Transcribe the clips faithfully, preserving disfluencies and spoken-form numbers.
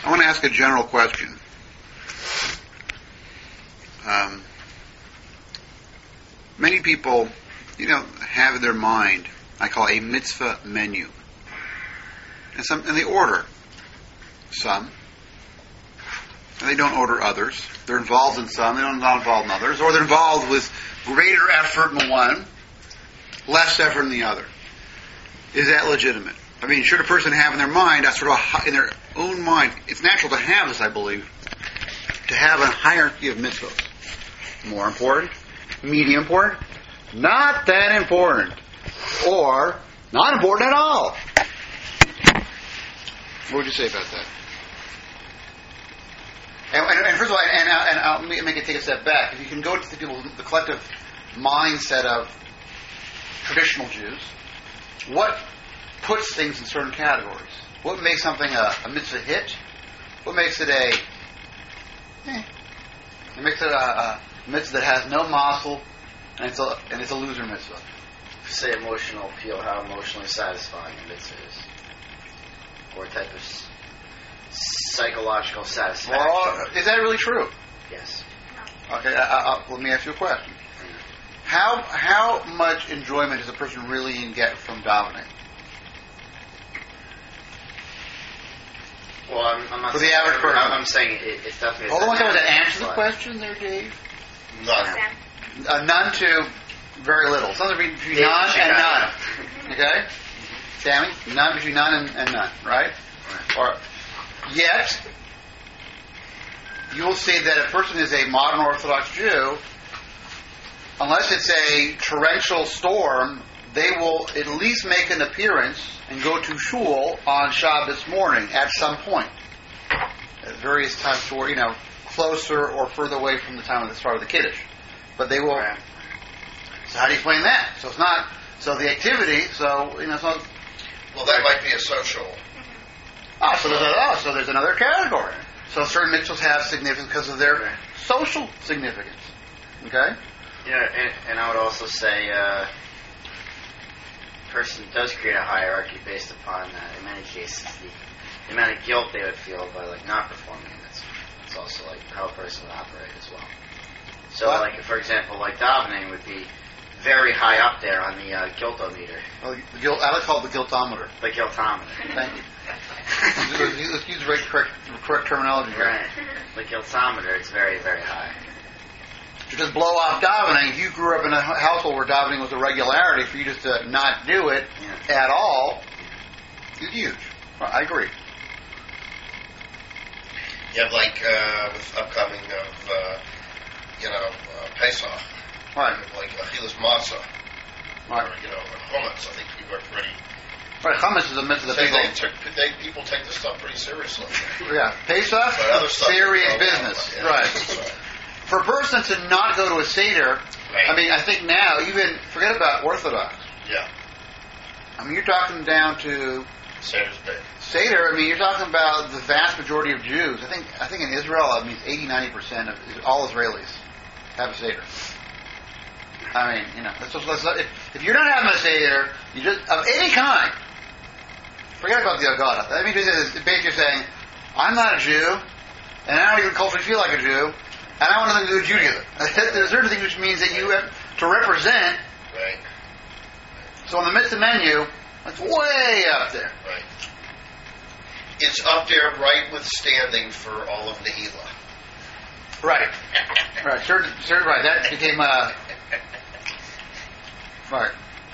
I want to ask a general question. Um, many people, you know, have in their mind, I call a mitzvah menu. And some, and they order some, and they don't order others. They're involved in some, they're not involved in others, or they're involved with greater effort in one, less effort in the other. Is that legitimate? I mean, should a person have in their mind, a sort of a, in their own mind, it's natural to have this, I believe, to have a hierarchy of mitzvahs. More important, medium important, not that important, or not important at all. What would you say about that? And, and, and first of all, and, and I'll make it take a step back. If you can go to the people, the collective mindset of traditional Jews, what puts things in certain categories? What makes something a, a mitzvah hit? What makes it a eh, it makes it a, a mitzvah that has no muscle, and it's a and it's a loser mitzvah? Say emotional appeal, how emotionally satisfying a mitzvah is, or a type of s- psychological satisfaction. Well, is that really true? Yes. Okay, I, I, let me ask you a question. How how much enjoyment does a person really get from davening? Well, I'm, I'm not For saying the average person. I'm, I'm saying it, it's definitely. Hold on one second to answer the but question there, Dave. None. Uh, none to very little. Something between Yeah, none she and got none. Okay? Sammy? None between none and, and none, right? Or yet, you will see that a person is a modern Orthodox Jew, unless it's a torrential storm, they will at least make an appearance and go to shul on Shabbos morning at some point. At various times toward, you know, closer or further away from the time of the start of the Kiddush. But they will... Right. So how do you explain that? So it's not... So the activity, so, you know, it's not... Well, that might be a social. Oh, so there's, a, oh, so there's another category. So certain mitzvahs have significance because of their social significance. Okay? Yeah, and, and I would also say uh, a person does create a hierarchy based upon, uh, in many cases, the, the amount of guilt they would feel by like not performing it. It's, it's also like how a person would operate as well. So, What? like for example, like davening would be very high up there on the uh, guiltometer, Well, the guilt, I like to call it the guiltometer. the guiltometer. Thank you. let's, let's use the right, correct, correct terminology here. Right, the guiltometer is very, very high. To just blow off davening, if you grew up in a household where davening was a regularity, for you just to not do it Yeah. at all is huge. I agree. You have like uh, with upcoming of uh, you know uh, Pesach, Right. like Achilas Matzah, Right. or you know hummus. I think we were pretty. Right. Hummus is a mitzvah that Say people... they took, they, people take this stuff pretty seriously. Yeah. Pesach, But other stuff serious oh, business. yeah, Right. right. For a person to not go to a Seder, Right. I mean, I think now, even, forget about Orthodox. Yeah. I mean, you're talking down to Seder's big. Seder. I mean, you're talking about the vast majority of Jews. I think I think in Israel, I mean, eighty, ninety percent of all Israelis have a Seder. I mean, you know, let's just, let's, if, if you're not having a Seder, you just, of any kind, forget about the Agada. I mean, it's basically saying, I'm not a Jew, and I don't even culturally feel like a Jew, and I want nothing to do with Judaism. There's certain things which means that you have to represent. Right. So in the midst of menu, that's way up there. Right. It's up there right withstanding for all of Nehila. Right. Right. Certain, certain, right. That became a... Right.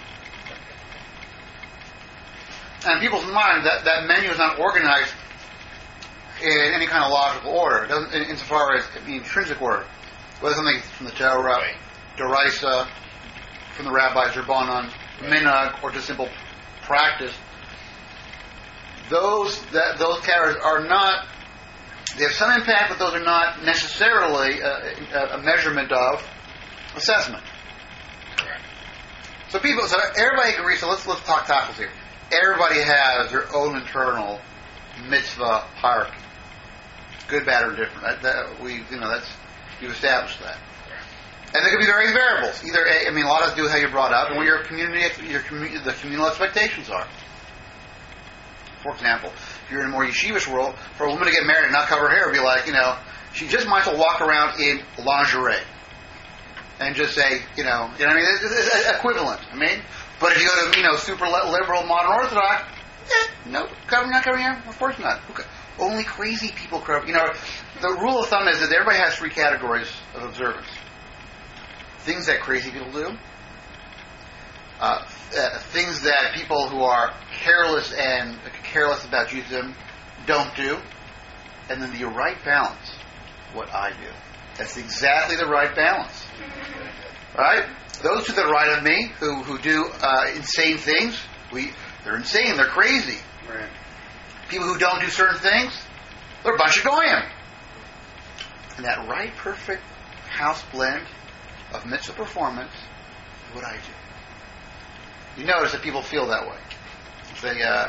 And in people's mind, that, that menu is not organized in any kind of logical order. It doesn't, in, insofar as the intrinsic order. Whether something from the Torah, Right. Doraisa, from the rabbis, Rabbanon, Minhag, or just simple practice. Those that those categories are not. They have some impact, but those are not necessarily a, a measurement of assessment. Correct. So people, so everybody agrees. So let's let's talk tackles here. Everybody has their own internal mitzvah hierarchy, good, bad, or different. That, that we, you know, that's you've established that. And there could be various variables. Either, I mean, a lot has to do with how you're brought up and what your community, your commu- the communal expectations are. For example, if you're in a more yeshivish world, for a woman to get married and not cover her hair would be like, you know, she just might as well walk around in lingerie and just say, you know, you know what I mean? It's, it's, it's equivalent. I mean, but if you go to, you know, super liberal, modern Orthodox, eh, no, cover, not covering hair? Of course not. Okay. Only crazy people cover. You know, the rule of thumb is that everybody has three categories of observance. Things that crazy people do, uh, uh, things that people who are careless and careless about Judaism don't do, and then the right balance, what I do. That's exactly the right balance. Right? Those to the right of me who, who do uh, insane things, we they're insane, they're crazy. Right. People who don't do certain things, they're a bunch of goyim. And that right, perfect house blend of mitzvah performance is what I do. You notice that people feel that way. They, uh,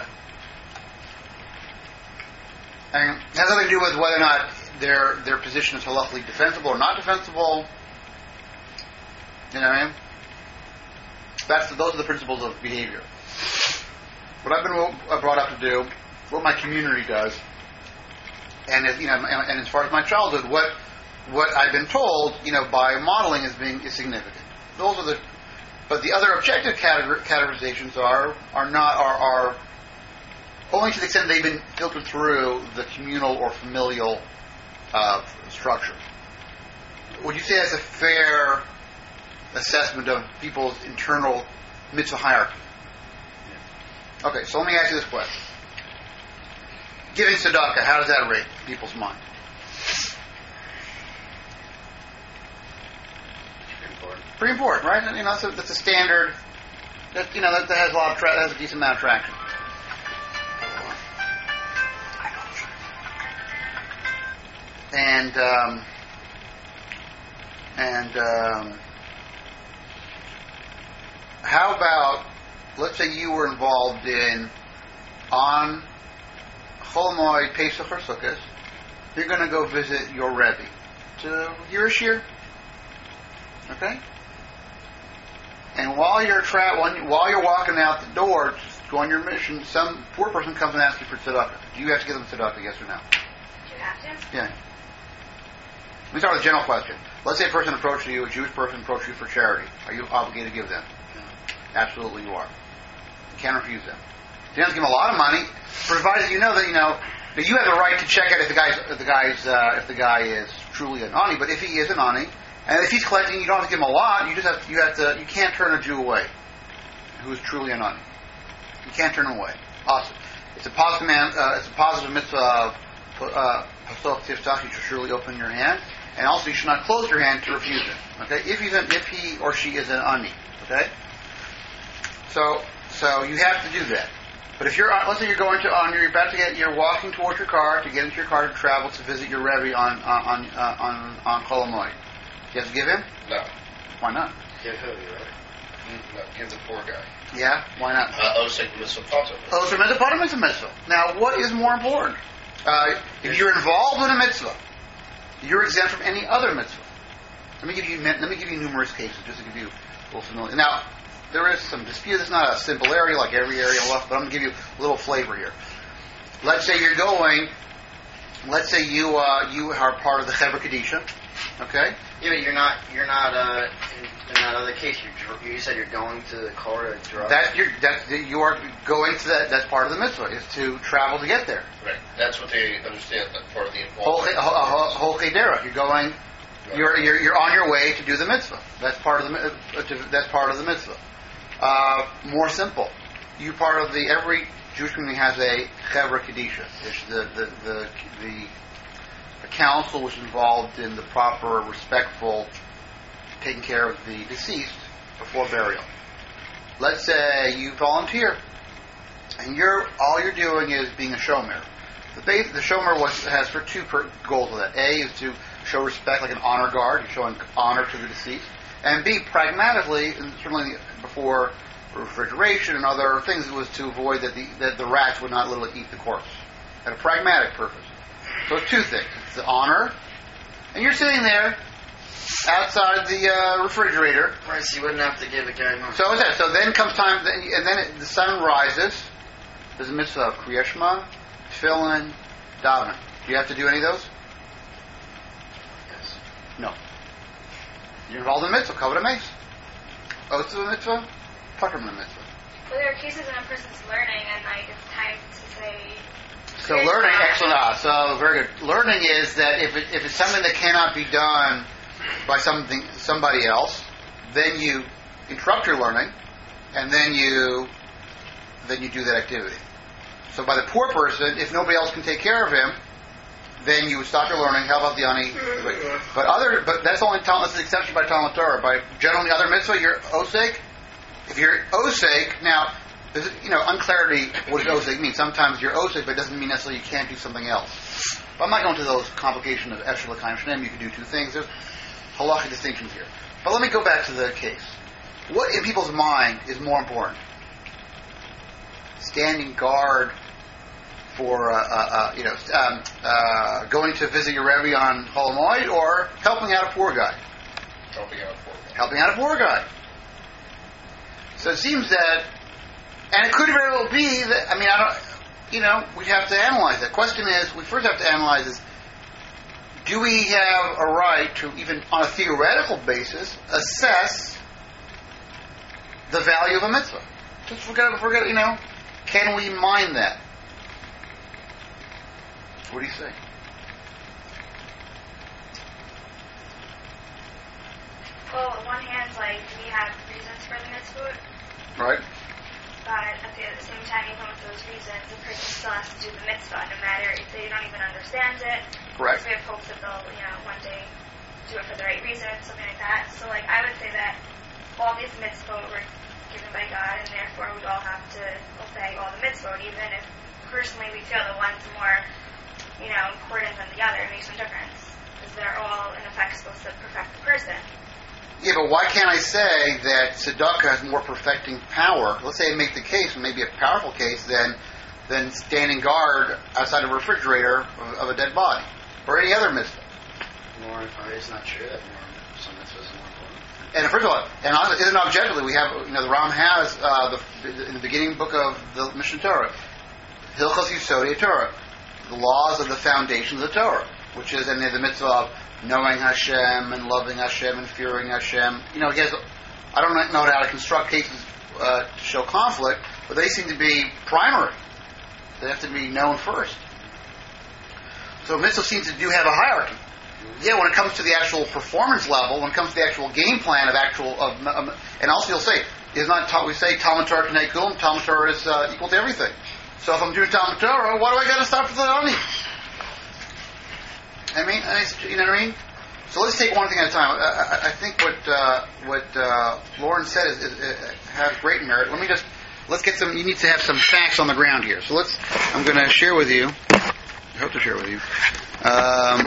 and it has nothing to do with whether or not their their position is halakhically defensible or not defensible. You know what I mean? That's the, those are the principles of behavior. What I've been brought up to do, what my community does, and as, you know, and, and as far as my childhood, what what I've been told, you know, by modeling as being is significant. Those are the, but the other objective categor- categorizations are are not are, are only to the extent they've been filtered through the communal or familial uh, structure. Would you say that's a fair assessment of people's internal mitzvah hierarchy? Yeah. Okay, so let me ask you this question. Giving tzedakah, how does that rate people's mind? Pretty important. Pretty important, right? You know, that's a, that's a standard. That you know that, that has a lot of tra- that has a decent amount of traction. And um, and um, how about, let's say you were involved in on Chol Moed, Pesach or Sukkot, you're going to go visit your Rebbe to hear a shir. Okay? And while you're tra- while you're walking out the door to go on your mission, some poor person comes and asks you for tzedakah. Do you have to give them tzedakah, yes or no? Do you have to? Yeah. Let me start with a general question. Let's say a person approached you, a Jewish person approached you for charity. Are you obligated to give them? No. Absolutely you are. You can't refuse them. You don't have to give them a lot of money, provided you know that, you know, that you have the right to check out if the guy's, if the guy's, uh, if the guy is truly an ani, but if he is an ani, and if he's collecting, you don't have to give him a lot, you just have, you have to, you can't turn a Jew away who is truly an ani. You can't turn him away. Awesome. It's a positive man, uh, it's a positive mitzvah of, uh, you should surely open your hand, and also you should not close your hand to refuse it. Okay, if he's an, if he or she is an ani. Okay, so so you have to do that. But if you're, let's say you're going to on, you're about to get, you're walking towards your car to get into your car to travel to visit your Rebbe on on uh, on on Chol Moed. You have to give him? No. Why not? Give who, right? No, give the poor guy. Yeah, why not? Uh, Osek mitzvah potter. Oh, so mitzvah potter is a mitzvah. Now, what is more important? Uh, if you're involved in a mitzvah, you're exempt from any other mitzvah. Let me give you let me give you numerous cases just to give you a little familiar. Now, there is some dispute. It's not a simple area like every area left, but I'm going to give you a little flavor here. Let's say you're going. Let's say you uh, you are part of the Chevra Kadisha. Okay. Yeah, but you're not. You're not. Uh, in, in that other case, you dr- you said you're going to the car to drive. That you're that you are going to that. That's part of the mitzvah is to travel to get there. Right. That's what they understand. That part of the Whole involvement. whole chederah. You're going. You're, you're you're on your way to do the mitzvah. That's part of the uh, to, that's part of the mitzvah. Uh, more simple. You part of the every Jewish community has a Chevra Kadisha. It's the the the, the a council which is involved in the proper, respectful taking care of the deceased before burial. Let's say you volunteer, and you're all you're doing is being a shomer. The base, the shomer was, has for two per, goals with that. A is to show respect, like an honor guard, you're showing honor to the deceased, and B, pragmatically, and certainly before refrigeration and other things, it was to avoid that the that the rats would not literally eat the corpse. Had a pragmatic purpose. So it's two things. It's the honor, and you're sitting there outside the uh, refrigerator. Right, so you wouldn't have to give a guy money. So what's that? So then comes time, and then it, the sun rises. There's a mitzvah of Kriyat Shema, tefillin, davening. Do you have to do any of those? Yes. No. You're involved in the mitzvah, covenant mace. Oaths of the mitzvah, pucker of the mitzvah. Well, there are cases when a person's learning and like it's time to say. So learning, excellent. Ah, so very good. Learning is that if it, if it's something that cannot be done by something somebody else, then you interrupt your learning, and then you then you do that activity. So by the poor person, if nobody else can take care of him, then you would stop your learning. How about the ani? But other, but that's only that's an exception by Talmud Torah. By generally other mitzvah, you're osek. If you're osek, now there's you know unclarity. What does osek mean? Sometimes you're osek, but it doesn't mean necessarily you can't do something else. But I'm not going to those complications of efshel l'kaim shneim. You can do two things. There's halachic distinctions here. But let me go back to the case. What in people's mind is more important? Standing guard for uh, uh, uh, you know um, uh, going to visit your Rebbe on Chol Hamoed, or helping out a poor guy? Helping out a poor guy. Helping out a poor guy. So it seems that, and it could very well be that. I mean, I don't. You know, we have to analyze that. Question is, we first have to analyze is: do we have a right to, even on a theoretical basis, assess the value of a mitzvah? Just forget, forget. You know, can we mind that? What do you say? Well, on one hand, like we have reasons for the mitzvah, Right. but at the, at the same time, even with those reasons, the person still has to do the mitzvah, no matter if they don't even understand it. Correct. We have hopes that they'll, you know, one day do it for the right reason, something like that. So, like, I would say that all these mitzvot were given by God, and therefore we all have to obey all the mitzvot, even if personally we feel the one's more, you know, important than the other. It makes no difference, because they're all, in effect, supposed to perfect the person. Yeah, but why can't I say that tzedakah has more perfecting power? Let's say I make the case, maybe a powerful case, than than standing guard outside of a refrigerator of, of a dead body, or any other mitzvah. More, it's not true that more, some mitzvahs are more important. And first of all, and isn't objectively, we have, you know, the Ram has uh, the, in the beginning book of the Mishnah Torah, Hilchos Yisodei Torah, the laws of the foundations of the Torah, which is in the mitzvah of knowing Hashem and loving Hashem and fearing Hashem. You know, he has, I don't know how to construct cases uh, to show conflict, but they seem to be primary. They have to be known first. So mitzvah seems to do have a hierarchy. Yeah, when it comes to the actual performance level, when it comes to the actual game plan of actual, of, um, and also you'll say, is not ta- we say Talmud Torah K'nei Kulam, Talmud Torah is uh, equal to everything. So if I'm doing Talmud Torah, why do I got to stop for the Ani? I mean, you know what I mean? So let's take one thing at a time. I, I, I think what uh, what uh, Lauren said is, is, is, has great merit. Let me just let's get some. You need to have some facts on the ground here. So let's. I'm going to share with you. I hope to share with you. Um,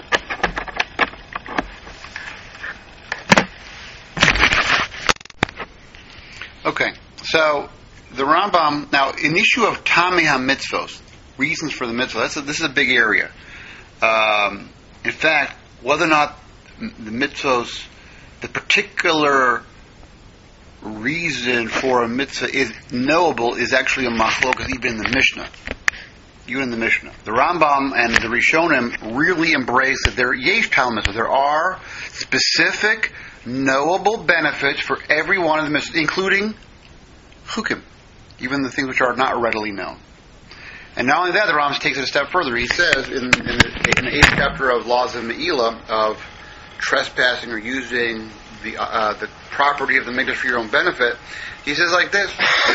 okay, so the Rambam now in the issue of Tamei HaMitzvos, reasons for the mitzvah. That's a, this is a big area. Um, in fact, whether or not the mitzvahs, the particular reason for a mitzvah is knowable is actually a machlokas even in the Mishnah. Even in the Mishnah. The Rambam and the Rishonim really embrace that there yesh tal mitzvah. There are specific, knowable benefits for every one of the mitzvahs, including chukim, even the things which are not readily known. And not only that, the Rambam takes it a step further. He says in, in, the, in the eighth chapter of Laws of Me'ilah, of trespassing or using the uh, the property of the mikdash for your own benefit, he says like this: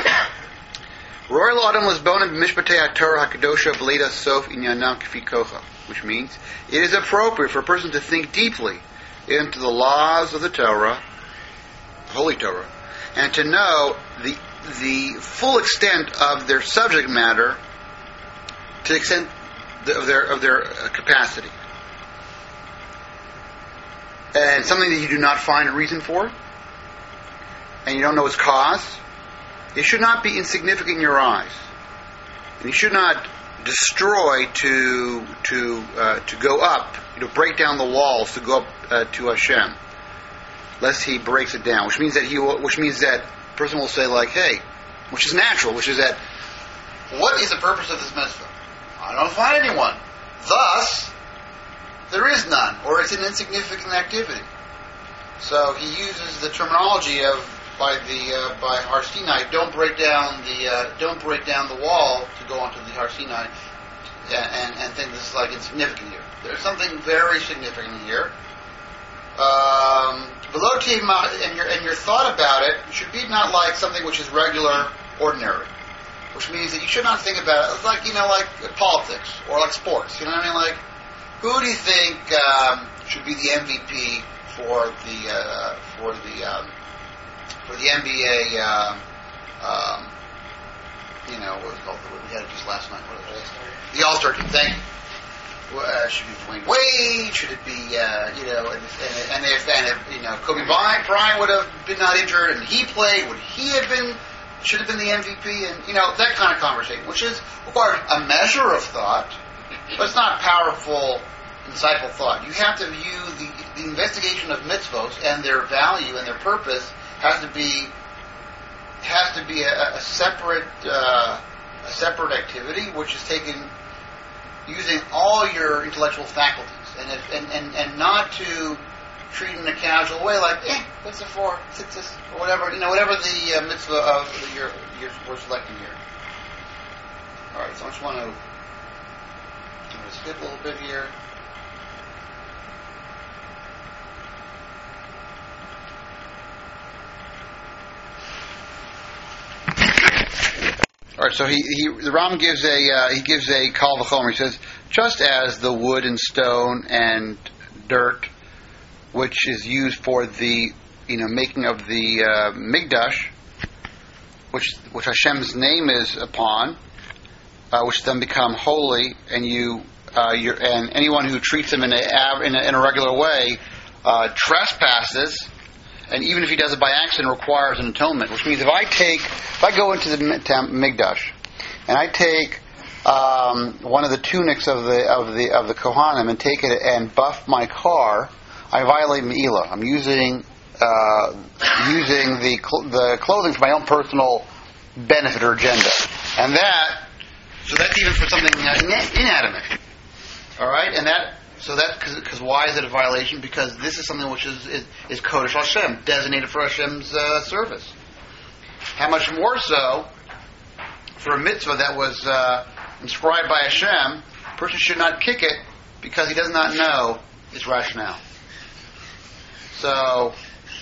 Royal Adam was bonem b'mishpatei HaTorah HaKadosha v'leida sof inyanam k'fi kocha, which means it is appropriate for a person to think deeply into the laws of the Torah, Holy Torah, and to know the the full extent of their subject matter, to the extent of their of their capacity, and something that you do not find a reason for, and you don't know its cause, it should not be insignificant in your eyes, and you should not destroy to to uh, to go up, you know, break down the walls to go up uh, to Hashem, lest He breaks it down. Which means that He, will, which means that a person will say like, hey, which is natural, which is that, what is the purpose of this mitzvah? I don't find anyone. Thus, there is none, or it's an insignificant activity. So he uses the terminology of by the uh, by Har Sinai. Don't break down the uh, don't break down the wall to go onto the Har Sinai, and, and think this is like insignificant here. There's something very significant here. Um, and your and your thought about it should be not like something which is regular, ordinary, which means that you should not think about it like you know like politics or like sports. You know what I mean? Like, who do you think um, should be the M V P for the uh, for the um, for the N B A? Uh, um, you know, what was it called? We had it just last night. What was it? The All-Star team. Thank you. Uh, should it be Dwayne Wade? Should it be, uh, you know, and, and, and if, and if, you know, Kobe Bryant would have been not injured and he played, would he have been, should have been the M V P? And, you know, that kind of conversation, which is requires a measure of thought, but it's not powerful, insightful thought. You have to view the, the investigation of mitzvos and their value and their purpose has to be, has to be a, a separate, uh, a separate activity, which is taken using all your intellectual faculties, and, if, and and and not to treat it in a casual way, like, eh, what's it for? It's this, or whatever, you know, whatever the uh, mitzvah of the you're, you're we're selecting here. All right, so I just want to, I'm going to skip a little bit here. All right, so he, he the Ram gives a uh, he gives a kal v'chomer. He says, just as the wood and stone and dirt, which is used for the you know making of the uh, Migdash, which which Hashem's name is upon, uh, which then become holy, and you uh, you're, and anyone who treats them in a in a, in a regular way uh, trespasses. And even if he does it by accident, requires an atonement. Which means if I take, if I go into the Migdash, and I take um, one of the tunics of the of the of the Kohanim and take it and buff my car, I violate Me'ilah. I'm using uh, using the cl- the clothing for my own personal benefit or agenda, and that so that's even for something inanimate. All right, and that. So that because why is it a violation? Because this is something which is is, is Kodesh Hashem, designated for Hashem's uh, service. How much more so for a mitzvah that was uh, inscribed by Hashem? A person should not kick it because he does not know its rationale. So,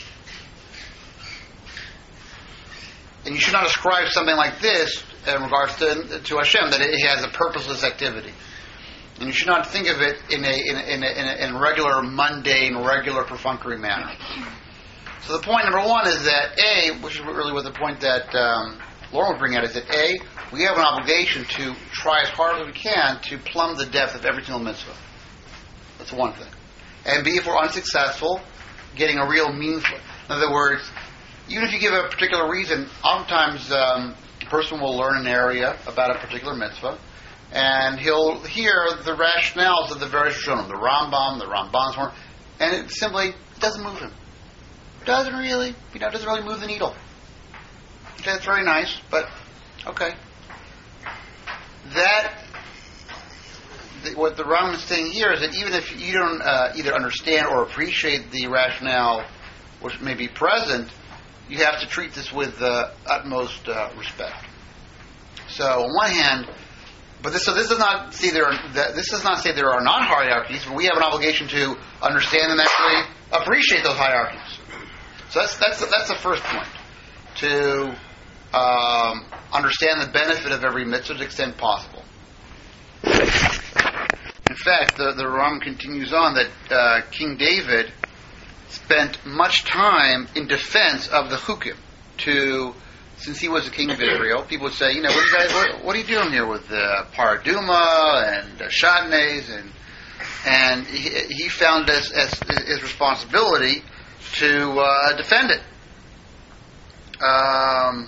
and you should not ascribe something like this in regards to to Hashem, that it has a purposeless activity. And you should not think of it in a in a, in a, in a, in a regular, mundane, regular, perfunctory manner. So the point number one is that A, which is really what the point that um, Lauren would bring out, is that A, we have an obligation to try as hard as we can to plumb the depth of every single mitzvah. That's one thing. And B, if we're unsuccessful, getting a real meaningful. In other words, even if you give a particular reason, oftentimes um, a person will learn an area about a particular mitzvah, and he'll hear the rationales of the various Rishonim, the Rambam, the Ramban's, and it simply doesn't move him. It doesn't really, you know, it doesn't really move the needle. Okay, that's very nice, but okay. That, the, what the Rambam is saying here is that even if you don't uh, either understand or appreciate the rationale which may be present, you have to treat this with uh, utmost uh, respect. So, on one hand, But this, so this does not say there are, this does not say there are not hierarchies, but we have an obligation to understand and actually appreciate those hierarchies. So that's that's that's the first point. To um, understand the benefit of every mitzvah to the extent possible. In fact, the the Ram continues on that uh, King David spent much time in defense of the chukim. To Since he was the king of Israel, people would say, you know, what are you guys, what, what are you doing here with uh, paraduma and uh, Chardonnays? And and he, he found as, as his responsibility to uh, defend it. Um,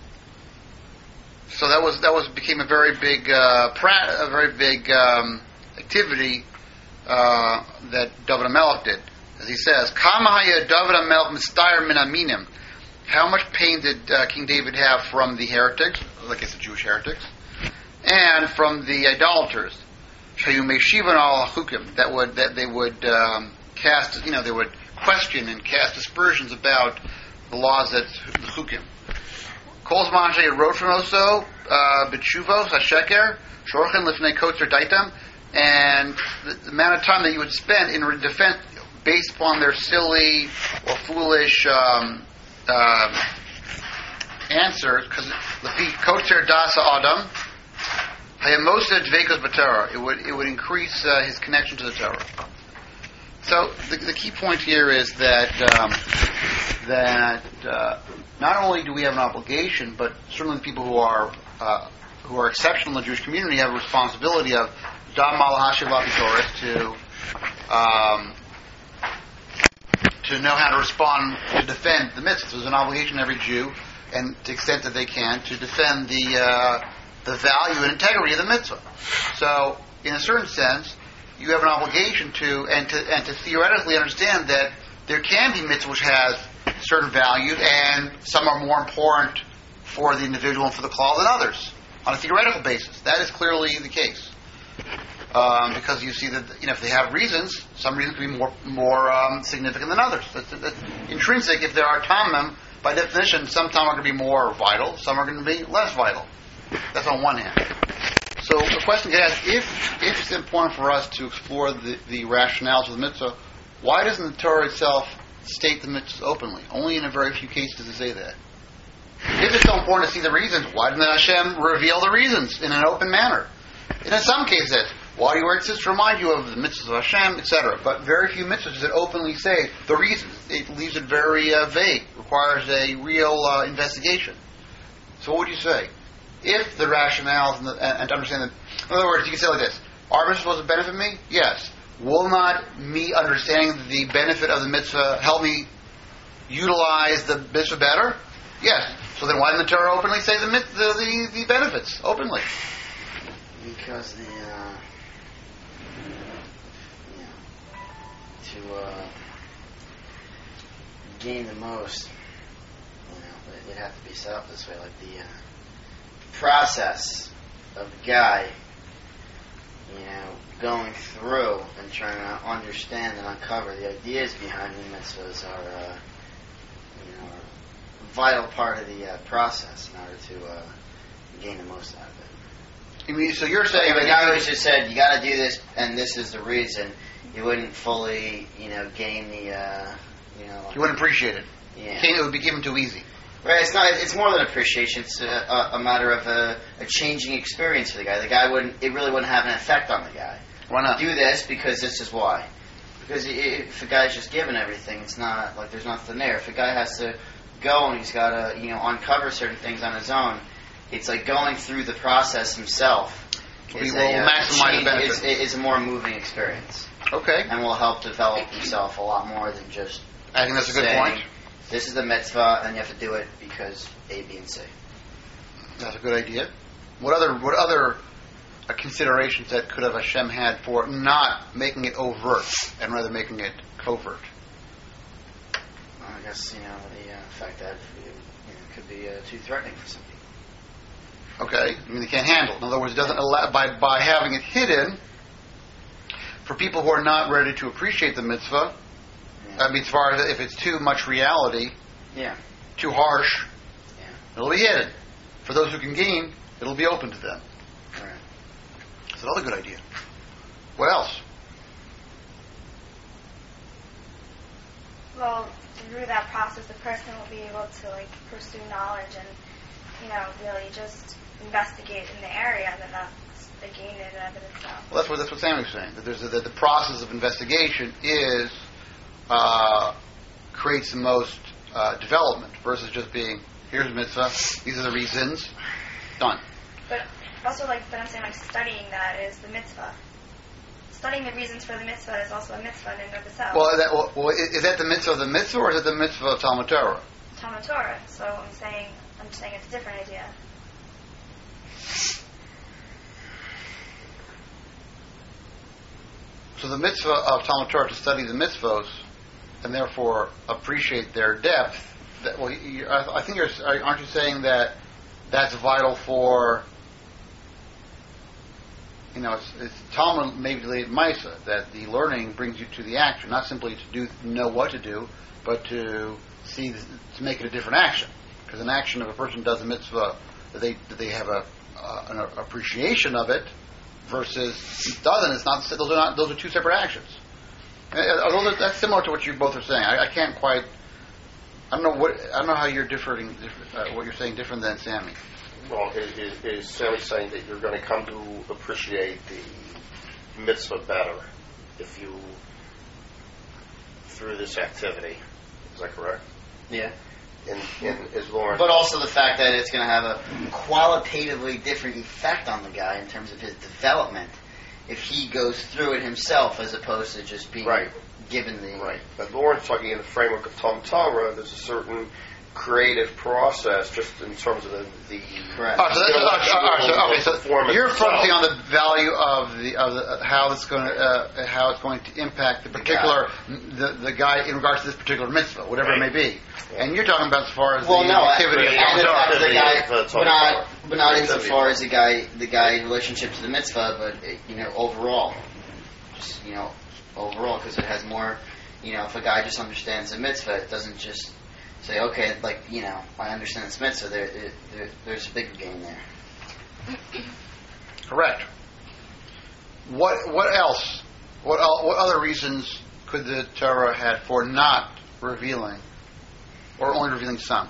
so that was that was became a very big uh, pra- a very big um, activity uh, that David HaMelech did, as he says, Kama haya David HaMelech mistayer min aminim. How much pain did uh, King David have from the heretics, like I said, Jewish heretics? and from the idolaters, shayumeshivan al chukim, that would that they would um, cast, you know, they would question and cast aspersions about the laws that the chukim. Kol zman wrote from Oso b'tshuvos hasheker shorchen lifnei kotzer daitam, and the, the amount of time that you would spend in defense based upon their silly or foolish um, uh, answers, because the kotzer dasa adam hayamosa dveikos b'Torah, it would it would increase uh, his connection to the Torah. So the, the key point here is that um, that uh, not only do we have an obligation, but certainly people who are uh, who are exceptional in the Jewish community have a responsibility of dam malahashiv lapitoris to um, to know how to respond to defend the mitzvahs. There's an obligation to every Jew, and to the extent that they can, to defend the uh, the value and integrity of the mitzvah. So, in a certain sense, you have an obligation to and to and to theoretically understand that there can be mitzvah which has certain value, and some are more important for the individual and for the klal than others on a theoretical basis. That is clearly the case, um, because you see that, you know, if they have reasons, some reasons can be more more um, significant than others. That's, that's intrinsic. If there are tamim, by definition, some tamim are going to be more vital, some are going to be less vital. That's on one hand. So the question is, if if it's important for us to explore the, the rationales of the mitzvah, why doesn't the Torah itself state the mitzvahs openly? Only in a very few cases does it say that. If it's so important to see the reasons, why didn't Hashem reveal the reasons in an open manner? And in some cases, why do you wear tzitzit to remind you of the mitzvahs of Hashem, et cetera. But very few mitzvahs does it openly say the reasons. It leaves it very uh, vague. Requires a real uh, investigation. So what would you say? If the rationales and, the, and, and to understand that, in other words, you can say like this: are mitzvahs supposed to benefit me? Yes. Will not me understanding the benefit of the mitzvah help me utilize the mitzvah better? Yes. So then why didn't the Torah openly say the the, the, the benefits openly? Because the uh, you know, to uh, gain the most, you know, it'd have to be set up this way, like the uh, process of the guy, you know, going through and trying to understand and uncover the ideas behind the mitzvahs are, uh, you know, a vital part of the uh, process in order to uh, gain the most out of it. You mean, so you're saying If that a guy who just said, you got to do this and this is the reason, you wouldn't fully, you know, gain the, uh, you know... you wouldn't appreciate it. Yeah. It would be given too easy. Right, it's not. It's more than appreciation. It's a, a, a matter of a, a changing experience for the guy. The guy wouldn't. It really wouldn't have an effect on the guy. Why not? Do this because this is why. Because if a guy's just given everything, it's not like there's nothing there. If a guy has to go and he's got to, you know, uncover certain things on his own, it's like going through the process himself. We is will a, uh, maximize change, the benefit. Is, is a more moving experience, Okay. and will help develop himself a lot more than just. I think that's a good saying, point. This is the mitzvah, and you have to do it because A, B, and C. That's a good idea. What other what other uh, considerations that could have Hashem had for not making it overt and rather making it covert? Well, I guess, you know, the uh, fact that you know, it could be uh, too threatening for some people. Okay, I mean they can't handle it. In other words, it doesn't allow, by by having it hidden for people who are not ready to appreciate the mitzvah. Yeah. I mean, as far as if it's too much reality, Yeah. too harsh, Yeah. it'll be hidden. For those who can gain, it'll be open to them. Right. That's another good idea. What else? Well, through that process, the person will be able to like pursue knowledge and, you know, really just investigate in the area, and then that's the gain in and of it itself. Well, that's what that's what Sam was saying. That there's a, that the process of investigation is uh, creates the most uh, development versus just being here's a mitzvah, these are the reasons, done. But also, like, but I'm saying, like, studying that is the mitzvah. Studying the reasons for the mitzvah is also a mitzvah in and of itself. Well, that, well, well, is that the mitzvah of the mitzvah, or is it the mitzvah of Talmud Torah? Talmud Torah. So I'm saying, I'm just saying it's a different idea. So the mitzvah of Talmud Torah to study the mitzvos and therefore appreciate their depth. That, well, you, I, I think you're, aren't you saying that that's vital for you know, it's, it's Talmud maybe delayed Maisa, that the learning brings you to the action, not simply to do know what to do, but to see the, to make it a different action. Because an action, if a person does a mitzvah, that they that they have a uh, an appreciation of it, versus doesn't. It's not. Those are not. Those are two separate actions. Although that's similar to what you both are saying. I, I can't quite. I don't know what. I don't know how you're differing. Uh, what you're saying different than Sammy. Well, is, is, is Sammy saying that you're going to come to appreciate the mitzvah better if you through this activity? Is that correct? Yeah. And, and is Lauren? But also the fact that it's going to have a qualitatively different effect on the guy in terms of his development if he goes through it himself as opposed to just being right. given the... Right. But Lauren's talking in the framework of Talmud Torah, there's a certain creative process just in terms of the... the Correct. Oh, so that's, uh, uh, okay, so performance you're itself. focusing on the value of the of the, uh, how it's going to uh, how it's going to impact the particular the, the guy in regards to this particular mitzvah, whatever Right. it may be. And you're talking about as far as Well, the no, activity of and Talmud the Torah. fact that the guy, Activity of, uh, but not, Torah. but not Activity. insofar as the guy, the guy in relationship to the mitzvah, but uh, you know, overall, just you know, overall, because it has more. You know, if a guy just understands the mitzvah, it doesn't just say, okay, like you know, I understand this mitzvah. There, there, there there's a bigger game there. Correct. What what else? What el- what other reasons could the Torah had for not revealing, or only revealing some?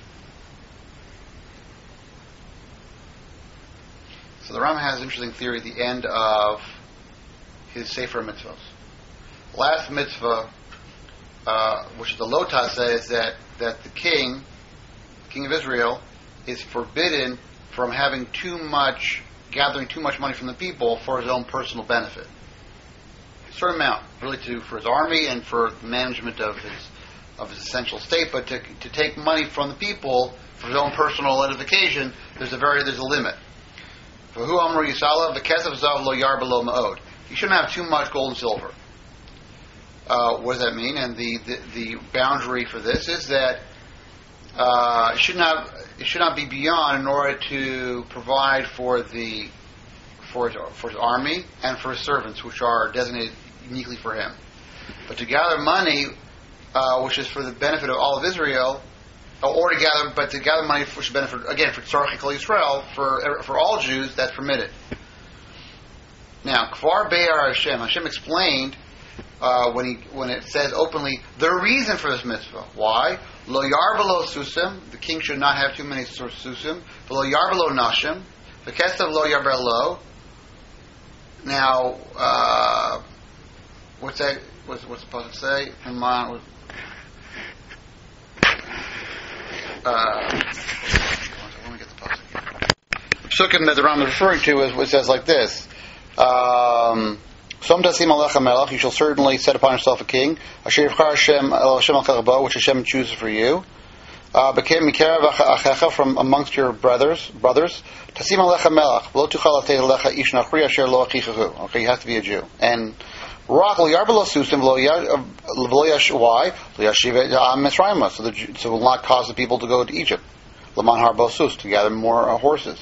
So the Rambam has an interesting theory at the end of his Sefer Mitzvos. Last mitzvah, uh, which is the Lotah, says that, that the king, king of Israel, is forbidden from having too much, gathering too much money from the people for his own personal benefit. A certain amount, really to for his army and for management of his of his essential state, but to to take money from the people for his own personal edification, there's a very there's a limit. For who Amru Yisala, the Kesef Zav Lo Yar Below Ma'od. You shouldn't have too much gold and silver. Uh, what does that mean? And the, the, the boundary for this is that uh, it should not it should not be beyond in order to provide for the for his, for his army and for his servants, which are designated uniquely for him. But to gather money, uh, which is for the benefit of all of Israel, or to gather, but to gather money which benefit again for Tzarech Kol Yisrael, for for all Jews, that's permitted. Now, Kvar Be'ar Hashem, Hashem explained. Uh, when he when it says openly the reason for this mitzvah. Why? Lo yarbalo susim, the king should not have too many susim. But lo yarbalo nashim, the kestav lo yarbalo. Now, uh, what's that? What's what's the supposed to say? Come on. Uh, let me get the pasuk. Psukim that the Rambam is referring to is what says like this. Um, Som tasim alecha melech, you shall certainly set upon yourself a king. Asher yivchar Hashem el Hashem al karabo, which Hashem chooses for you. Bekem mikerav achecha, from amongst your brothers. Brothers. Tasim alecha melech, lo tuchal atei alecha ish nachri asher lo achichahu. Okay, you have to be a Jew. And Rach lo yarbelo susim v'lo yash why lo yashiv am Mitzrayim, so the so will not cause the people to go to Egypt. Laman harbo sus, to gather more uh, horses.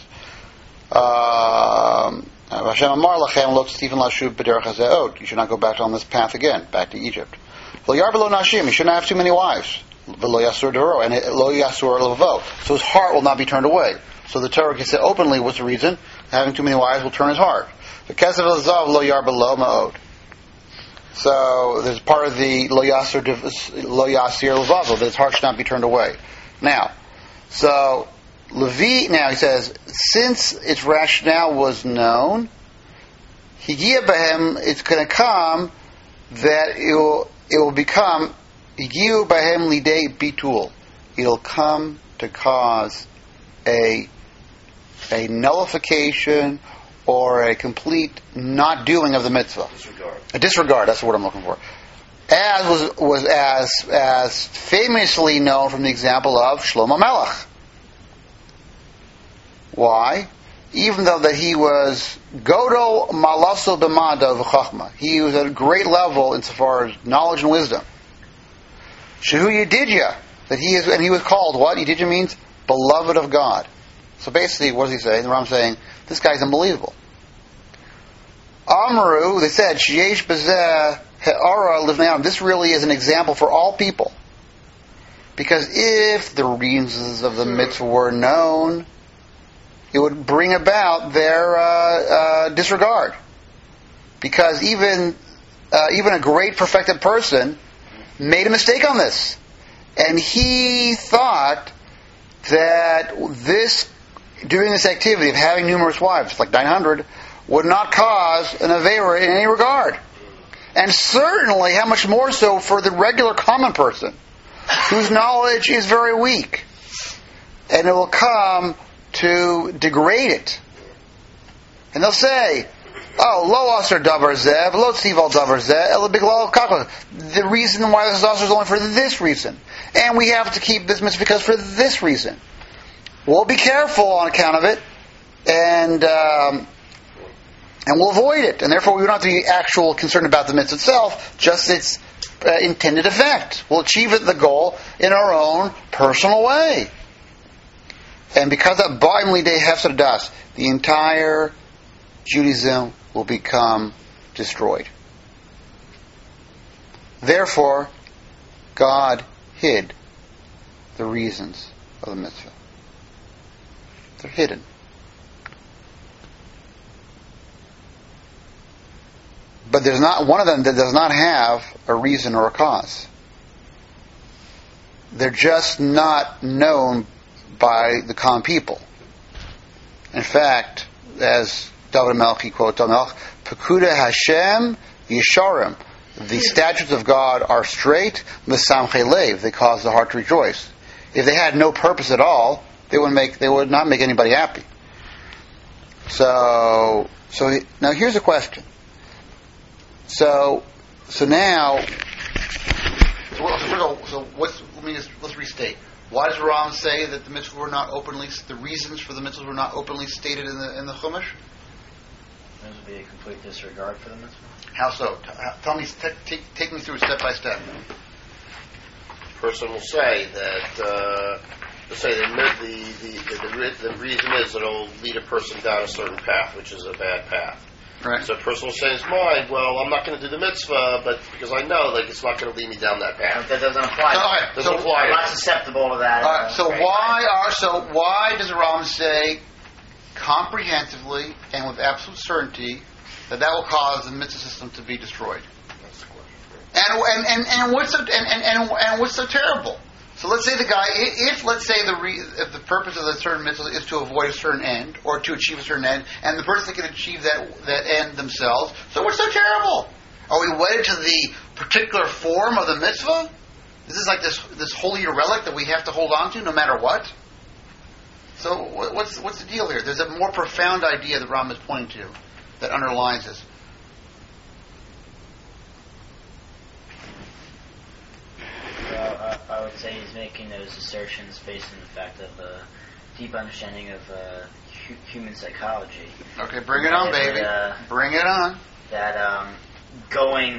Um, Hashem amar lachem lo tzifin lashuv b'derech hazeot. You should not go back on this path again, back to Egypt. Lo yarbelo nashim. You should not have too many wives. V'lo yasur dero, and lo yasur lavo. So his heart will not be turned away. So the Torah can say openly what's the reason. Having too many wives will turn his heart. The kesef lazav lo yarbelo ma'od. So there's part of the lo yasur lo yasir lavazo, that his heart should not be turned away. Now, so Levi, now he says, since its rationale was known, Higia Bahem, it's going to come that it will, it will become Higiu Bahem Lidei Bitul. It'll come to cause a a nullification or a complete not doing of the mitzvah. Disregard. A disregard, that's the word I'm looking for. As was was as as famously known from the example of Shlomo Melech. Why? Even though that he was Godol Malaso B'mada V'chachma, he was at a great level insofar as knowledge and wisdom. Shehu Yedidya, that he is, and he was called what? Yedidya means beloved of God. So basically, what does he say? The Rambam saying, this guy's unbelievable. Amru, they said, Sheyesh Bazeh He'ara Livnei. This really is an example for all people. Because if the reasons of the mitzvah were known, it would bring about their uh, uh, disregard. Because even uh, even a great perfected person made a mistake on this. And he thought that this, doing this activity of having numerous wives, like nine hundred, would not cause an avera in any regard. And certainly, how much more so for the regular common person, whose knowledge is very weak. And it will come to degrade it. And they'll say, oh, lo aser davar zeh, lo tzival davar zeh, ela biglal kakla. The reason why this is aser is only for this reason. And we have to keep this mitzvah because for this reason. We'll be careful on account of it, and um, and we'll avoid it. And therefore we don't have to be actual concerned about the mitzvah itself, just its uh, intended effect. We'll achieve it, the goal, in our own personal way. And because of Ba'im Lidei Hefsed Das, the entire Judaism will become destroyed. Therefore, God hid the reasons of the mitzvah. They're hidden. But there's not one of them that does not have a reason or a cause. They're just not known by the common people. In fact, as David Melchi quotes, Pekuda Hashem Yesharim. The statutes of God are straight, Mesamche Lev. They cause the heart to rejoice. If they had no purpose at all, they would make they would not make anybody happy. So, so now here's a question. So, so now, so, what, so what's, let me just let's restate. Why does Ram say that the mitzvahs were not openly, the reasons for the mitzvahs were not openly stated in the in the Chumash? This would be a complete disregard for the mitzvah. How so? T- tell me, t- take, take me through step by step. Person will say that, uh, let's say the, the, the, the, the reason is that it'll lead a person down a certain path, which is a bad path. Right. So a person will say in his mind, well, I'm not going to do the mitzvah, but because I know like it's not going to lead me down that path. That doesn't apply. So, okay, doesn't so, apply. I'm not susceptible to that. All right, so uh, why are so why does Ram say comprehensively and with absolute certainty that that will cause the mitzvah system to be destroyed? That's the question. And and, and, and what's so, and, and, and, and what's so terrible? So let's say the guy, if let's say the re, if the purpose of the certain mitzvah is to avoid a certain end or to achieve a certain end, and the person can achieve that that end themselves, so what's so terrible? Are we wedded to the particular form of the mitzvah? This is like this this holy relic that we have to hold on to no matter what. So what's what's the deal here? There's a more profound idea that Ram is pointing to that underlines this. Well, I, I would say he's making those assertions based on the fact of a deep understanding of uh, hu- human psychology. Okay, bring it on, baby. That, uh, bring it on. That um, going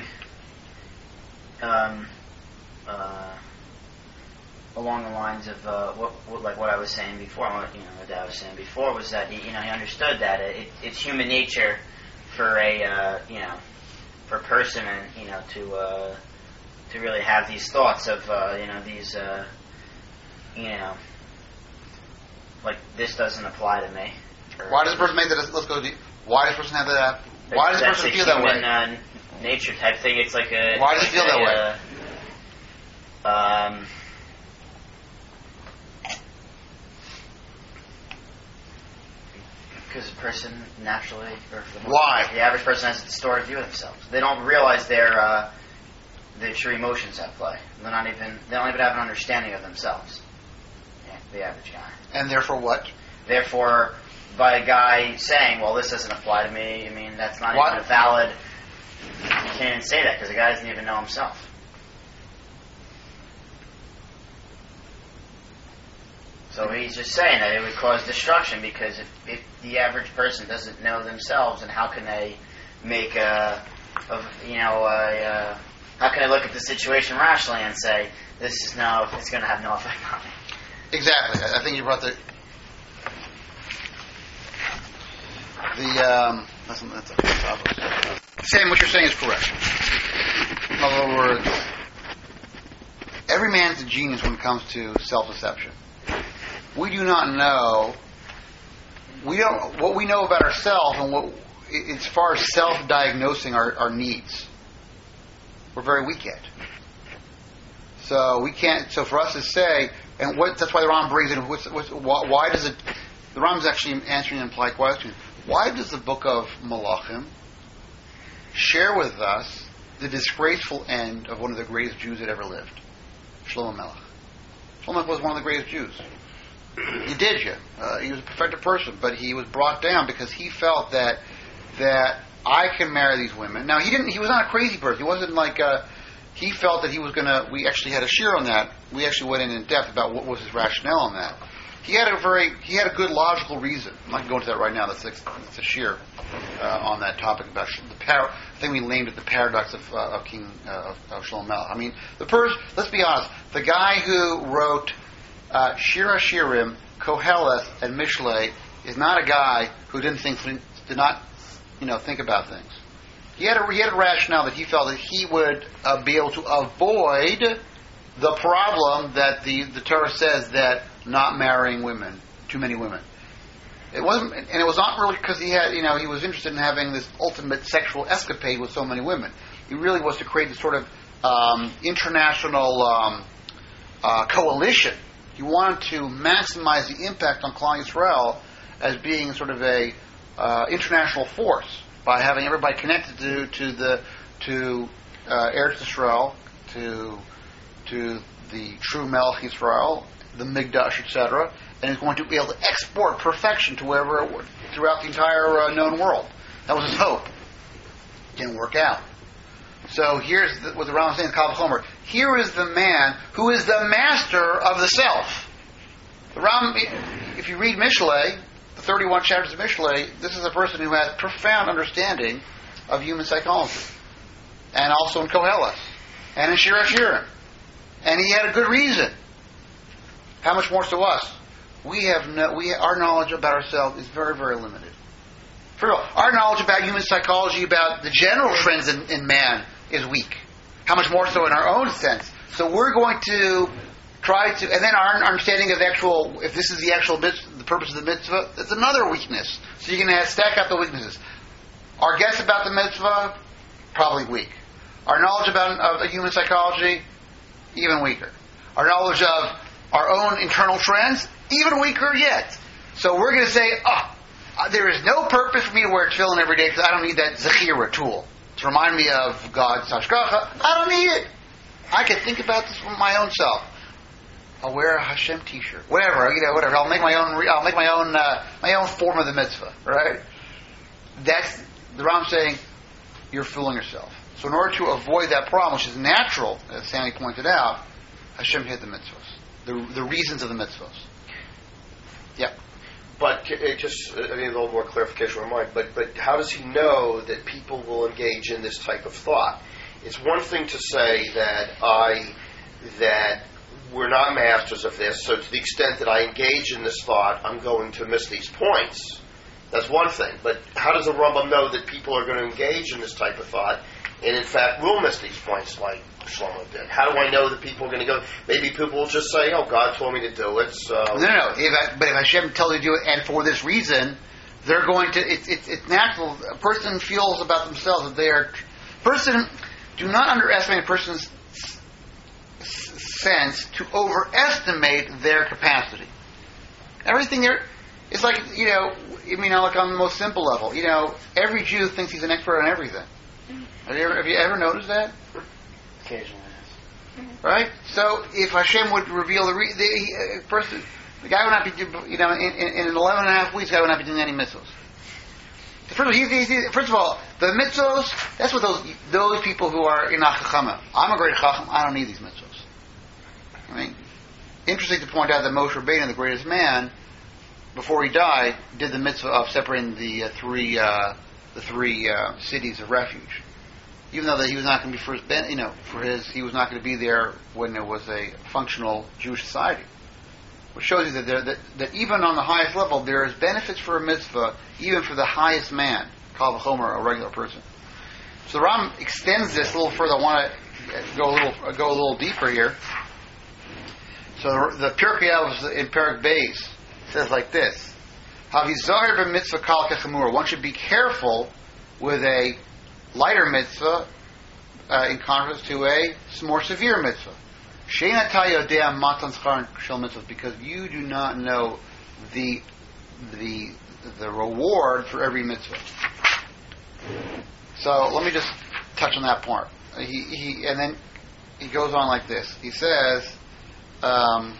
um, uh, along the lines of uh, what, what, like what I was saying before, what, you know, what I was saying before was that he, you know, he understood that it, it's human nature for a uh, you know for a person and you know to uh, to really have these thoughts of uh, you know these uh, you know like this doesn't apply to me. Why does a person make that? Let's go deep. Why does a person have that? Why does a person feel that way? That's a human uh, nature type thing. It's like a. Why does it feel a, that way? Uh, um. Because a person naturally, or for the, most Why? part, the average person has a distorted view of themselves. They don't realize their uh, their true emotions at play. They're not even. They don't even have an understanding of themselves. Yeah, the average guy. And therefore, what? Therefore, by a guy saying, "Well, this doesn't apply to me," I mean that's not What? even a valid. You can't even say that because the guy doesn't even know himself. So he's just saying that it would cause destruction because if, if the average person doesn't know themselves, and how can they make a, a you know, a, a, how can they look at the situation rationally and say this is no, it's going to have no effect on me? Exactly. I I think you brought the the um, That's, that's a topic. Sam, what you're saying is correct. In other words, every man's a genius when it comes to self-deception. We do not know. We don't. What we know about ourselves and what, as far as self-diagnosing our, our needs, we're very weak at. So we can't. So for us to say, and what that's why the Ram brings in. What's, what's, why, why does it? The Ram is actually answering an implied question. Why does the book of Malachim share with us the disgraceful end of one of the greatest Jews that ever lived, Shlomo Melech? Shlomo Melech was one of the greatest Jews. He did you. Uh, he was a perfected person, but he was brought down because he felt that that I can marry these women. Now he didn't. He was not a crazy person. He wasn't like. A, he felt that he was going to. We actually had a shir on that. We actually went in in depth about what was his rationale on that. He had a very. He had a good logical reason. I'm not going to go into that right now. That's a, that's a shir uh, on that topic about the par. I think we named it the paradox of, uh, of King uh, of, of Shlomo Melech. I mean, the person. Let's be honest. The guy who wrote. Uh, Shir HaShirim, Koheleth, and Mishlei is not a guy who didn't think, did not, you know, think about things. He had a he had a rationale that he felt that he would uh, be able to avoid the problem that the the Torah says that not marrying women, too many women. It wasn't, and it was not really because he had, you know, he was interested in having this ultimate sexual escapade with so many women. He really was to create this sort of um, international um, uh, coalition. He wanted to maximize the impact on Klal Yisrael as being sort of a uh, international force by having everybody connected to to the to uh, Eretz Yisrael, to to the true Melech Yisrael, the Mikdash, et cetera, and is going to be able to export perfection to wherever it would, throughout the entire uh, known world. That was his hope. Didn't work out. So here's the, what the Rambam is saying in Kal V'chomer. Here is the man who is the master of the self. The Rambam, if you read Mishlei, the thirty-one chapters of Mishlei, this is a person who has profound understanding of human psychology, and also in Koheleth, and in Shir HaShirim, and he had a good reason. How much more to us? We have no, we our knowledge about ourselves is very, very limited. For real, our knowledge about human psychology, about the general trends in, in man, is weak. How much more so in our own sense? So we're going to try to, and then our understanding of the actual, if this is the actual mitzvah, the purpose of the mitzvah, that's another weakness. So you're going to stack up the weaknesses. Our guess about the mitzvah, probably weak. Our knowledge about of human psychology, even weaker. Our knowledge of our own internal trends, even weaker yet. So we're going to say, oh, Uh, there is no purpose for me to wear tefillin every day because I don't need that zechira tool to remind me of God's hashgacha. I don't need it. I can think about this for my own self. I'll wear a Hashem T-shirt, whatever, you know, whatever. I'll make my own. I'll make my own. Uh, my own form of the mitzvah, right? That's the Ram saying. You're fooling yourself. So in order to avoid that problem, which is natural, as Sammy pointed out, Hashem hid the mitzvahs, the the reasons of the mitzvahs. Yep. But it just, I mean, a little more clarification on mine, but, but how does he know that people will engage in this type of thought? It's one thing to say that I, that we're not masters of this, so to the extent that I engage in this thought, I'm going to miss these points. That's one thing. But how does the Rambam know that people are going to engage in this type of thought and in fact will miss these points like Shlomo did? How do I know that people are going to go? Maybe people will just say, oh, God told me to do it, so... No, no, no. If I, but if Hashem tells you to do it, and for this reason, they're going to... It's it's it's natural. A person feels about themselves that they are... Person... Do not underestimate a person's sense to overestimate their capacity. Everything there... It's like, you know, I mean, like on the most simple level. You know, every Jew thinks he's an expert on everything. Have you ever, have you ever noticed that? Occasionally, yes. Right? So, if Hashem would reveal the, re- the uh, person, the guy would not be, you know, in, in, in eleven and a half weeks, the guy would not be doing any mitzvahs. First of all, he's, he's, he's, first of all, the mitzvahs, that's what those those people who are in Chachama. I'm a great Chacham, I don't need these mitzvahs. I mean, interesting to point out that Moshe Rabbeinu, the greatest man, before he died, did the mitzvah of separating the uh, three uh, the three uh, cities of refuge. Even though that he was not going to be for his, you know, for his, he was not going to be there when there was a functional Jewish society, which shows you that, there, that that even on the highest level, there is benefits for a mitzvah, even for the highest man. Kal v'chomer, a regular person. So the Ram extends this a little further. I want to go a little go a little deeper here. So the, the Pirkei Avos in Perek Beis says like this: Havizahir b'mitzvah kal kechamura. One should be careful with a lighter mitzvah uh, in contrast to a more severe mitzvah. She'ein ata yodea matan schar shel mitzvah, because you do not know the the the reward for every mitzvah. So let me just touch on that part. He, he and then he goes on like this. He says, um,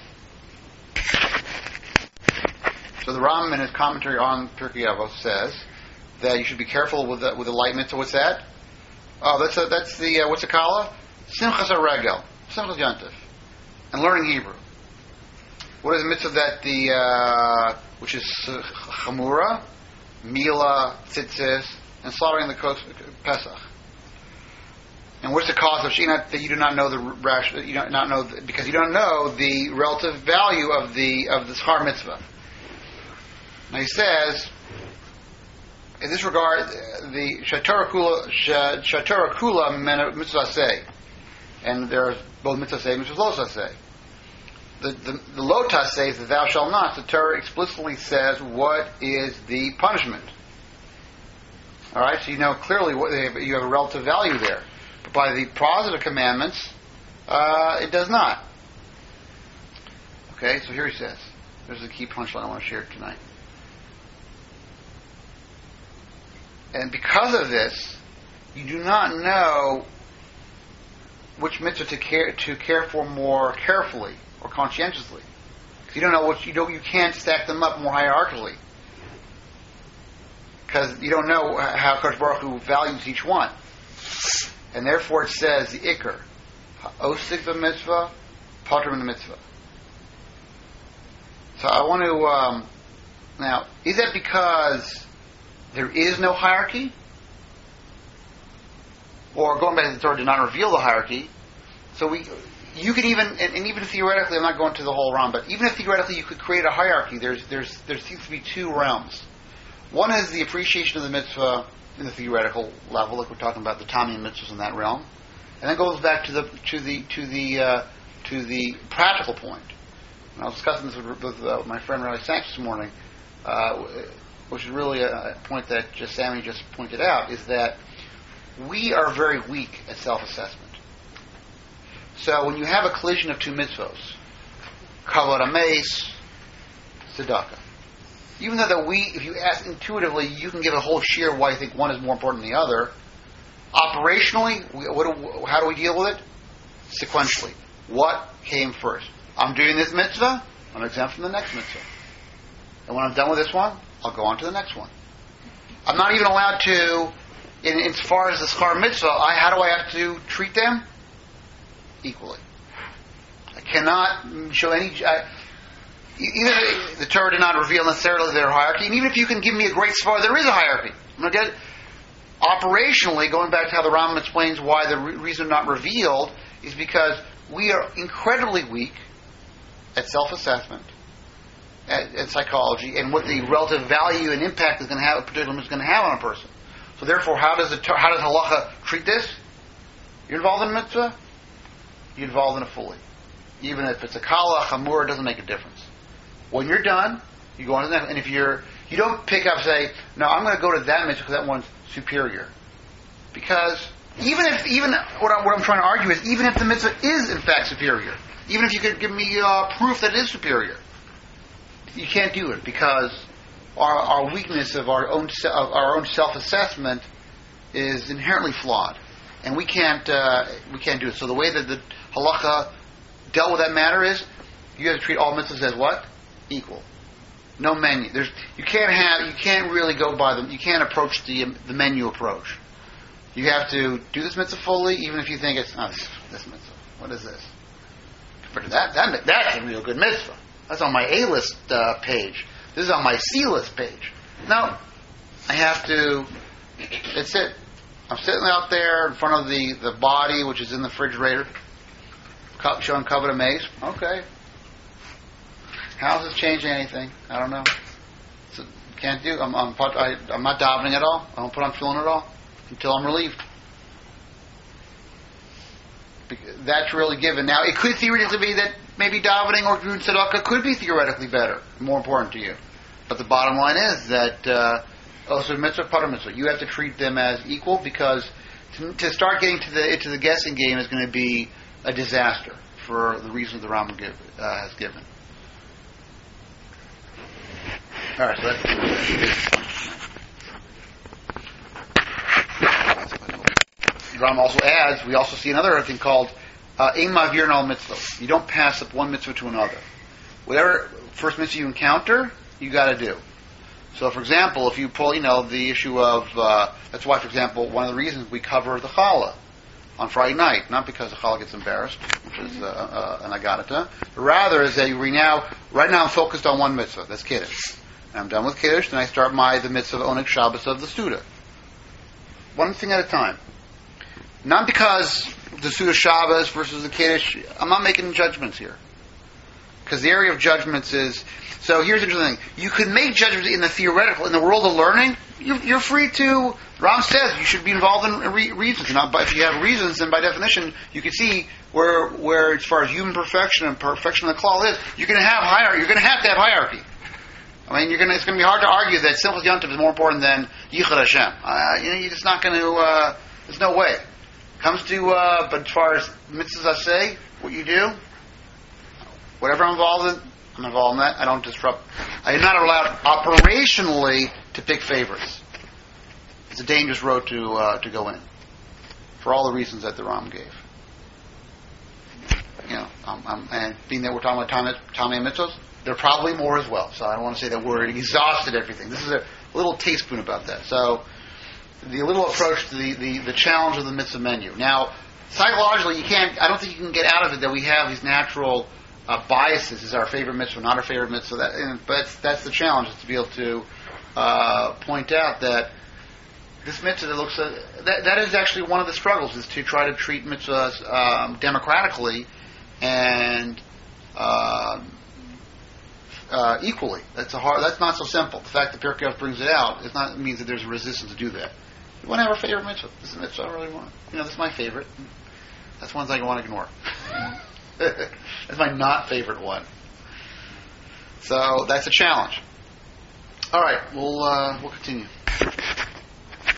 so the Ram in his commentary on Pirkei Avos says that you should be careful with the, with the light mitzvah. What's that? Oh, that's a, that's the uh, what's it called? Simchas HaRegel, Simchas Yontif, and learning Hebrew. What is the mitzvah that the uh, which is uh, Chamura, Mila, Tzitzis, and slaughtering the Pesach. And what's the cause of Shina? That you do not know the rash, you do not know the, because you don't know the relative value of the of the schar mitzvah. Now he says, in this regard, the Shatorah Kula Shatorah Kula mitzvah say, and there are both mitzvah say and mitzvah lo say. The the, the Lotas says that thou shalt not. The Torah explicitly says what is the punishment. All right, so you know clearly what they, you have a relative value there. But by the positive commandments, uh, it does not. Okay, so here he says, there's the key punchline I want to share tonight. And because of this, you do not know which mitzvah to care to care for more carefully or conscientiously. Because you don't know what you don't. You can't stack them up more hierarchically. Because you don't know how Kadosh Baruch Hu values each one. And therefore it says, the Iker, Osik b'mitzvah, Pater b'mitzvah. So I want to, um, now, is that because there is no hierarchy? Or going back to the Torah did not reveal the hierarchy. So we, you could even, and, and even theoretically, I'm not going to the whole realm, but even if theoretically you could create a hierarchy, there's, there's, there seems to be two realms. One is the appreciation of the mitzvah in the theoretical level, like we're talking about the Tami mitzvahs in that realm, and then goes back to the to the to the uh, to the practical point. And I was discussing this with, with uh, my friend Rabbi Sachs this morning, uh, which is really a point that just Sammy just pointed out, is that we are very weak at self-assessment. So when you have a collision of two mitzvos, kavod hameis, tzedakah. Even though that we, if you ask intuitively, you can give a whole sheer why you think one is more important than the other. Operationally, we, what do, how do we deal with it? Sequentially. What came first? I'm doing this mitzvah, I'm exempt from the next mitzvah. And when I'm done with this one, I'll go on to the next one. I'm not even allowed to, in, in as far as the schar mitzvah, I, how do I have to treat them? Equally. I cannot show any... I, Even if the Torah did not reveal necessarily their hierarchy, and even if you can give me a great svar, there is a hierarchy. I'm going to get operationally, going back to how the Rambam explains why the re- reason not revealed is because we are incredibly weak at self-assessment, at, at psychology, and what the relative value and impact is going to have, a particular is going to have on a person. So therefore, how does the how does halacha treat this? You're involved in a mitzvah, you're involved in it fully. Even if it's a kala, chamur, it doesn't make a difference. When you're done, you go on to the next. And if you're, you don't pick up, say, no, I'm going to go to that mitzvah because that one's superior. Because even if, even what I'm, what I'm trying to argue is, even if the mitzvah is in fact superior, even if you could give me uh, proof that it is superior, you can't do it because our, our weakness of our own of our own self-assessment is inherently flawed, and we can't uh, we can't do it. So the way that the halacha dealt with that matter is, you have to treat all mitzvahs as what? Equal. No menu. There's you can't have you can't really go by them. You can't approach the the menu approach. You have to do this mitzvah fully, even if you think it's oh, this, this mitzvah. What is this? Compared to that, that that's a real good mitzvah. That's on my A list uh, page. This is on my C list page. No, I have to. That's it. I'm sitting out there in front of the, the body, which is in the refrigerator, showing kavod hameis. Okay. How does this change anything? I don't know. So Can't do. I'm I'm, I, I'm not davening at all. I don't put on tefillin at all until I'm relieved. That's really given. Now, it could theoretically be that maybe davening or doing tzedakah could be theoretically better, more important to you. But the bottom line is that uh, also mitzvah, pater mitzvah, you have to treat them as equal, because to, to start getting to the into the guessing game is going to be a disaster for the reasons the Rambam give, uh, has given. All right, so that's. Ram also adds, we also see another thing called ein ma'avir al mitzvah. You don't pass up one mitzvah to another. Whatever first mitzvah you encounter, you got to do. So, for example, if you pull, you know, the issue of, uh, that's why, for example, one of the reasons we cover the challah on Friday night, not because the challah gets embarrassed, which is uh, uh, an agadata, but rather is that we now, right now I'm focused on one mitzvah, that's Kiddush. And I'm done with Kiddush, then I start my, the mitzvah of Oneg Shabbos of the Suda. One thing at a time. Not because the Suda Shabbos versus the Kiddush, I'm not making judgments here. Because the area of judgments is, so here's the interesting thing. You could make judgments in the theoretical, in the world of learning, you're, you're free to, Ram says you should be involved in re- reasons. Not by, if you have reasons, then by definition, you can see where, where as far as human perfection and perfection of the klal is, you're going to have hierarchy, you're going to have to have hierarchy. I mean, you're going to, it's going to be hard to argue that Simchas Yom Tov is more important than Yichud Hashem. Uh, you know, you're just not going to, uh, there's no way. Comes to, uh, but as far as mitzvahs I say, what you do, whatever I'm involved in, I'm involved in that. I don't disrupt. I am not allowed operationally to pick favorites. It's a dangerous road to uh, to go in, for all the reasons that the Ram gave. You know, um, um, and being that we're talking about Tamei Tamei mitzvahs, there are probably more as well. So I don't want to say that we're exhausted everything. This is a little teaspoon about that. So the little approach to the, the, the challenge of the mitzvah menu. Now, psychologically, you can't. I don't think you can get out of it that we have these natural uh, biases. Is our favorite mitzvah, not our favorite mitzvah? That, and, but that's the challenge, is to be able to uh, point out that this mitzvah that looks uh, that that is actually one of the struggles, is to try to treat mitzvahs um, democratically and uh, uh, equally. That's a hard. That's not so simple. The fact that Pirkei Avos brings it out, it not it means that there's a resistance to do that. We want to have our favorite mitzvah. This is a mitzvah I really want. You know, this is my favorite. That's one thing I want to ignore. That's my not favorite one. So that's a challenge. All right, we'll uh, we'll continue.